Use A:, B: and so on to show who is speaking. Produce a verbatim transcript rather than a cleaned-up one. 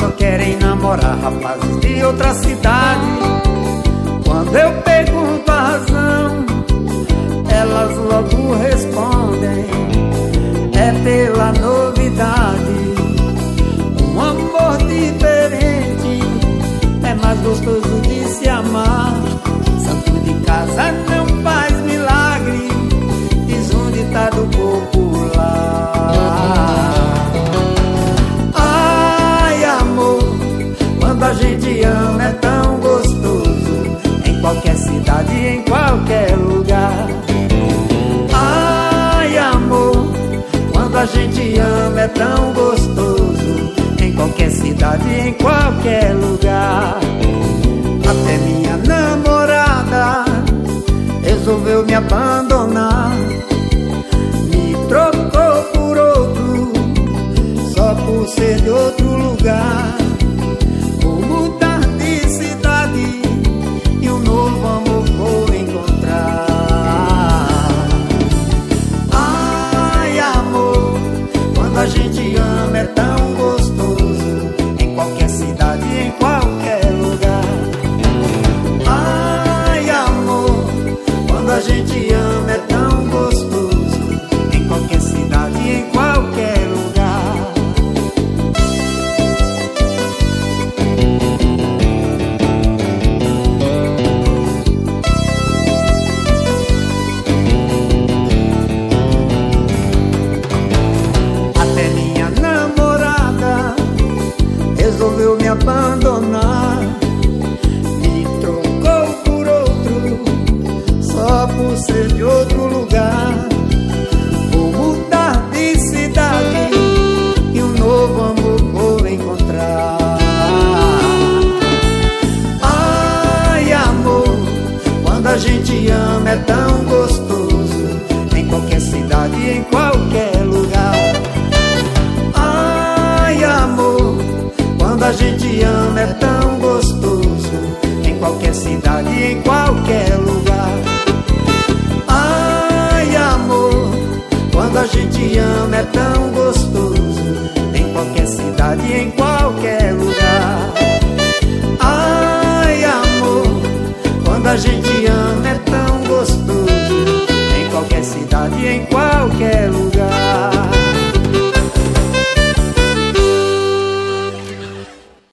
A: só querem namorar rapazes de outra cidade. Quando eu pergunto a razão, elas logo respondem: é pela novidade. Um amor diferente é mais gostoso de se amar. Santo de casa não faz milagre, diz um ditado popular. Ai, amor, quando a gente ama é tão gostoso, em qualquer cidade, em qualquer lugar. Ai, amor, quando a gente ama é tão gostoso, em qualquer cidade, em qualquer lugar. Até minha namorada resolveu me abandonar, me trocou por outro, só por ser de outro lugar. Vou mudar de cidade e um novo amor vou encontrar. Ai, amor, quando a gente ama é tão gostoso, em qualquer cidade, em qualquer lugar. Ai, amor, quando a gente ama é tão gostoso, em qualquer cidade, em qualquer lugar. Até minha namorada resolveu me abandonar, me trocou por outro, só por ser de outro lugar. Vou mudar de cidade e um novo amor vou encontrar. Ai, amor, quando a gente ama é tão gostoso, em qualquer cidade, em qualquer lugar. Ai, amor, quando a gente ama é tão gostoso, em qualquer cidade, em qualquer lugar. Ai, amor, quando a gente ama é tão gostoso, em qualquer cidade, em qualquer